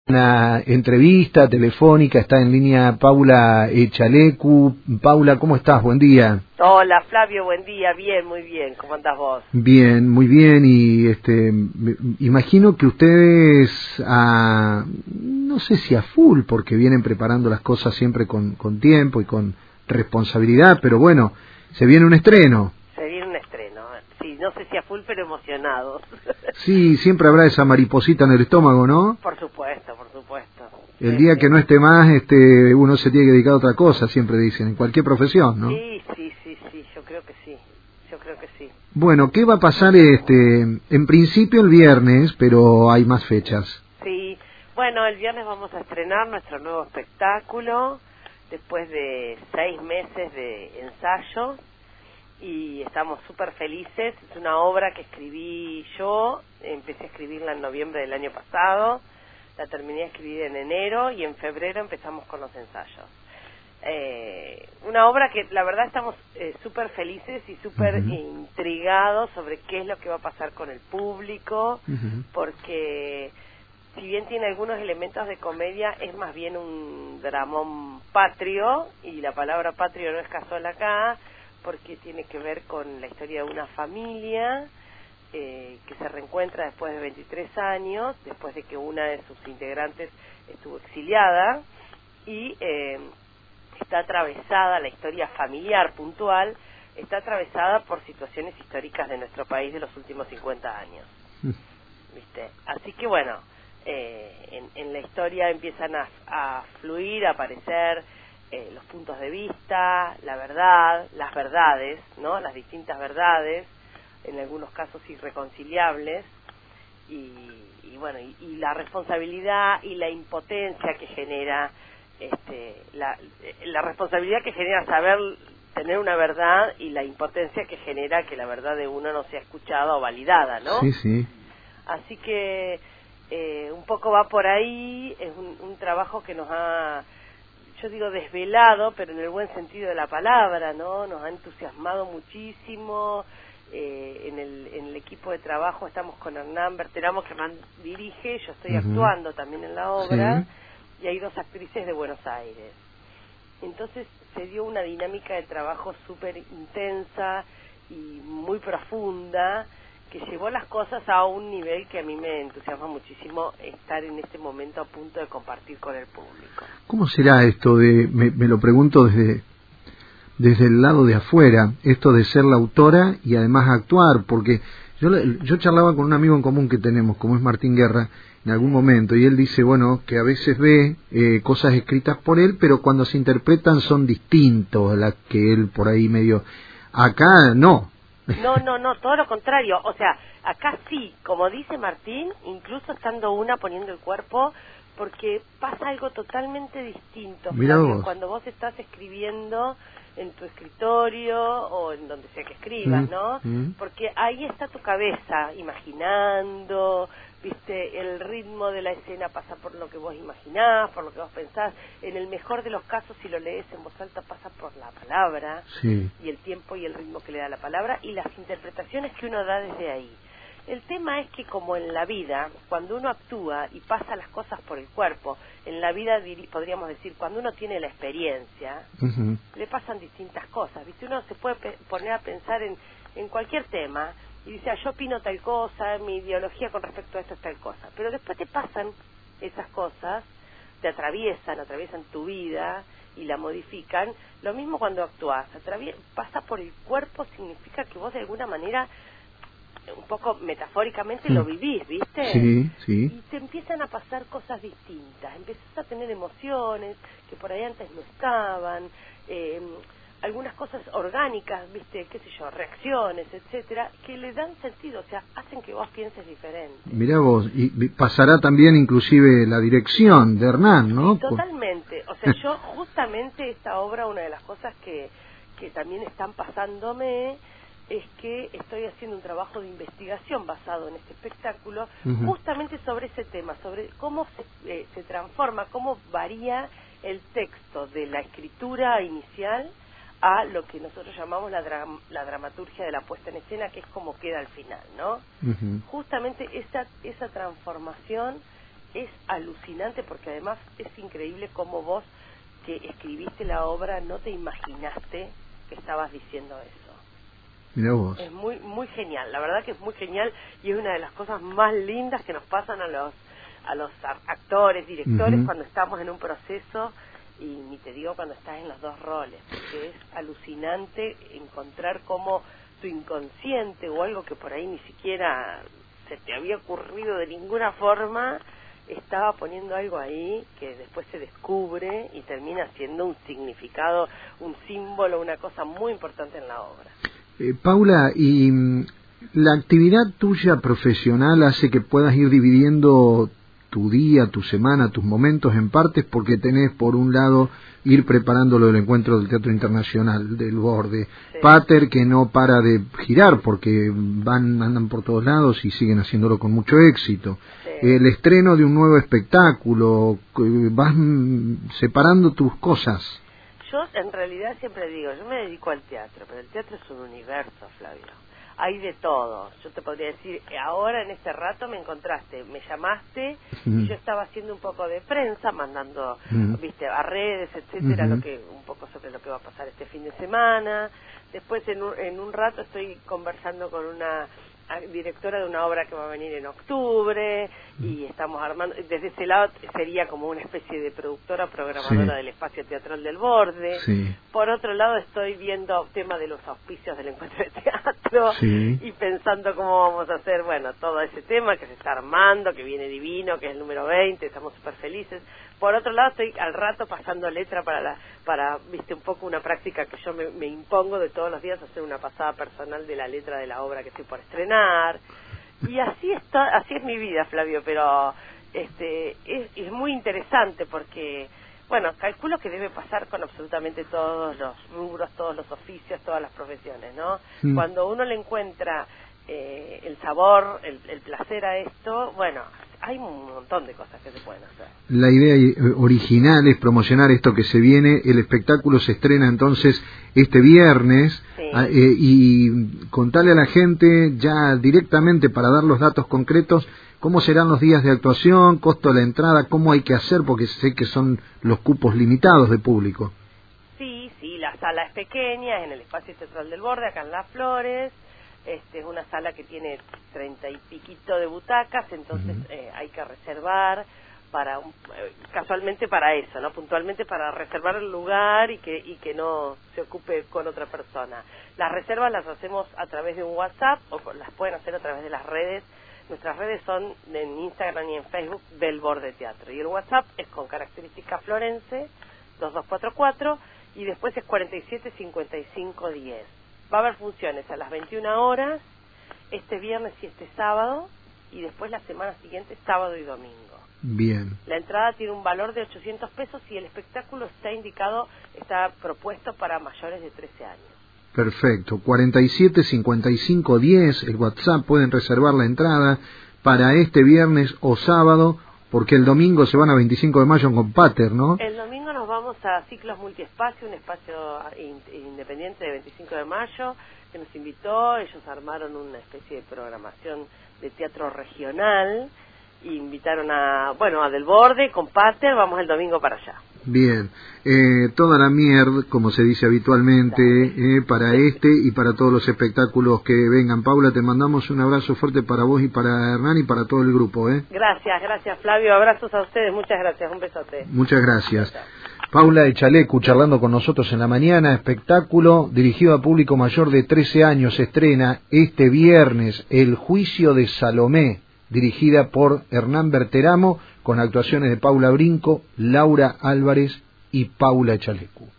Una entrevista telefónica, está en línea Paula Echalecu. Paula, ¿cómo estás? Buen día. Hola Flavio, buen día, bien, muy bien, ¿cómo andás vos? Bien, muy bien, y imagino que ustedes, no sé si a full, porque vienen preparando las cosas siempre con tiempo y con responsabilidad, pero bueno, se viene un estreno. Se viene un estreno, sí, no sé si a full, pero emocionados. Sí, siempre habrá esa mariposita en el estómago, ¿no? Por supuesto, por supuesto. El día que no esté más, uno se tiene que dedicar a otra cosa, siempre dicen, en cualquier profesión, ¿no? Sí, yo creo que sí. Bueno, ¿qué va a pasar en principio el viernes, pero hay más fechas? Sí, bueno, el viernes vamos a estrenar nuestro nuevo espectáculo, después de 6 meses de ensayo, y estamos súper felices. Es una obra que escribí yo, empecé a escribirla en noviembre del año pasado, la terminé de escribir en enero y en febrero empezamos con los ensayos. Una obra que la verdad estamos súper felices y súper intrigados sobre qué es lo que va a pasar con el público, porque si bien tiene algunos elementos de comedia, es más bien un dramón patrio, y la palabra patrio no es casual acá, porque tiene que ver con la historia de una familia que se reencuentra después de 23 años, después de que una de sus integrantes estuvo exiliada, y está atravesada, la historia familiar puntual, está atravesada por situaciones históricas de nuestro país de los últimos 50 años. ¿Viste? Así que bueno, en la historia empiezan a fluir, a aparecer los puntos de vista, la verdad, las verdades, ¿no? Las distintas verdades, en algunos casos irreconciliables, y bueno, y la responsabilidad y la impotencia que genera, la responsabilidad que genera saber tener una verdad, y la impotencia que genera que la verdad de uno no sea escuchada o validada, ¿no? Sí, sí. Así que un poco va por ahí. Es un trabajo que nos ha, yo digo desvelado, pero en el buen sentido de la palabra, ¿no? Nos ha entusiasmado muchísimo. En el equipo de trabajo estamos con Hernán Berteramo, que Hernán dirige, yo estoy actuando también en la obra, y hay 2 actrices de Buenos Aires. Entonces se dio una dinámica de trabajo súper intensa y muy profunda, que llevó las cosas a un nivel que a mí me entusiasma muchísimo estar en este momento a punto de compartir con el público. ¿Cómo será esto me lo pregunto desde el lado de afuera, esto de ser la autora y además actuar? Porque yo charlaba con un amigo en común que tenemos, como es Martín Guerra, en algún momento, y él dice, bueno, que a veces ve cosas escritas por él, pero cuando se interpretan son distintos a las que él por ahí medio... Acá no. No, todo lo contrario. O sea, acá sí, como dice Martín, incluso estando una poniendo el cuerpo, porque pasa algo totalmente distinto, Flavio, cuando vos estás escribiendo en tu escritorio o en donde sea que escribas, ¿no? Porque ahí está tu cabeza imaginando, viste, el ritmo de la escena pasa por lo que vos imaginás, por lo que vos pensás. En el mejor de los casos, si lo lees en voz alta, pasa por la palabra, y el tiempo y el ritmo que le da la palabra y las interpretaciones que uno da desde ahí. El tema es que, como en la vida, cuando uno actúa y pasa las cosas por el cuerpo, en la vida podríamos decir, cuando uno tiene la experiencia, le pasan distintas cosas, ¿viste? Uno se puede poner a pensar en cualquier tema y dice, yo opino tal cosa, mi ideología con respecto a esto es tal cosa, pero después te pasan esas cosas, te atraviesan tu vida y la modifican. Lo mismo cuando actúas, pasa por el cuerpo, significa que vos de alguna manera, un poco metafóricamente, lo vivís, ¿viste? Sí. Y te empiezan a pasar cosas distintas, empezás a tener emociones que por ahí antes no estaban, algunas cosas orgánicas, ¿viste? Qué sé yo, reacciones, etcétera, que le dan sentido, o sea, hacen que vos pienses diferente. Mirá vos, y pasará también inclusive la dirección de Hernán, ¿no? Sí, totalmente. O sea, yo justamente esta obra, una de las cosas que también están pasándome, es que estoy haciendo un trabajo de investigación basado en este espectáculo, justamente sobre ese tema, sobre cómo se transforma, cómo varía el texto de la escritura inicial a lo que nosotros llamamos la dramaturgia de la puesta en escena, que es como queda al final, ¿no? Justamente esa transformación es alucinante porque además es increíble cómo vos que escribiste la obra no te imaginaste que estabas diciendo eso. Mirá vos. Es muy muy genial, la verdad que es muy genial y es una de las cosas más lindas que nos pasan a los actores, directores, cuando estamos en un proceso, y ni te digo cuando estás en los dos roles, porque es alucinante encontrar cómo tu inconsciente o algo que por ahí ni siquiera se te había ocurrido de ninguna forma, estaba poniendo algo ahí que después se descubre y termina siendo un significado, un símbolo, una cosa muy importante en la obra. Paula, ¿y la actividad tuya profesional hace que puedas ir dividiendo tu día, tu semana, tus momentos en partes, porque tenés por un lado ir preparando lo del encuentro del Teatro Internacional del Borde, sí. Pater que no para de girar porque andan por todos lados y siguen haciéndolo con mucho éxito, sí. El estreno de un nuevo espectáculo, vas separando tus cosas. Yo en realidad siempre digo, yo me dedico al teatro, pero el teatro es un universo, Flavio. Hay de todo. Yo te podría decir, ahora en este rato me encontraste, me llamaste, y yo estaba haciendo un poco de prensa, mandando, viste, a redes, etcétera, un poco sobre lo que va a pasar este fin de semana. Después en un rato estoy conversando con una directora de una obra que va a venir en octubre, y estamos armando, desde ese lado sería como una especie de productora programadora, sí, del espacio teatral del Borde, sí. Por otro lado estoy viendo tema de los auspicios del encuentro de teatro, sí, y pensando cómo vamos a hacer, bueno, todo ese tema que se está armando, que viene divino, que es el número 20, estamos súper felices. Por otro lado estoy al rato pasando letra para viste, un poco una práctica que yo me impongo de todos los días, hacer una pasada personal de la letra de la obra que estoy por estrenar. Y así es mi vida, Flavio, pero es muy interesante porque, bueno, calculo que debe pasar con absolutamente todos los rubros, todos los oficios, todas las profesiones, ¿no? Cuando uno le encuentra el sabor, el placer a esto, bueno, hay un montón de cosas que se pueden hacer. La idea original es promocionar esto que se viene. El espectáculo se estrena entonces este viernes, sí. Y contarle a la gente ya directamente, para dar los datos concretos, cómo serán los días de actuación, costo de la entrada, cómo hay que hacer, porque sé que son los cupos limitados de público. Sí, la sala es pequeña, es en el espacio teatral del Borde, acá en Las Flores. Es una sala que tiene 30 y piquito de butacas, entonces hay que reservar casualmente para eso, ¿no? Puntualmente para reservar el lugar y que no se ocupe con otra persona. Las reservas las hacemos a través de un WhatsApp o las pueden hacer a través de las redes. Nuestras redes son en Instagram y en Facebook del Borde Teatro. Y el WhatsApp es con característica florense 2244 y después es 475510. Va a haber funciones a las 21 horas, este viernes y este sábado, y después la semana siguiente, sábado y domingo. Bien. La entrada tiene un valor de 800 pesos y el espectáculo está propuesto para mayores de 13 años. Perfecto. 475510, el WhatsApp, pueden reservar la entrada para este viernes o sábado, porque el domingo se van a 25 de mayo con Pater, ¿no? El domingo nos vamos a Ciclos Multiespacio, un espacio independiente de 25 de mayo, que nos invitó. Ellos armaron una especie de programación de teatro regional, e invitaron a Del Borde con Pater. Vamos el domingo para allá. Bien, toda la mierda, como se dice habitualmente, para este y para todos los espectáculos que vengan. Paula, te mandamos un abrazo fuerte para vos y para Hernán y para todo el grupo. Gracias Flavio, abrazos a ustedes, muchas gracias, un besote. Muchas gracias. Paula Echalecu charlando con nosotros en la mañana. Espectáculo dirigido a público mayor de 13 años, se estrena este viernes, El Juicio de Salomé, dirigida por Hernán Berteramo, con actuaciones de Paula Brinco, Laura Álvarez y Paula Echalecu.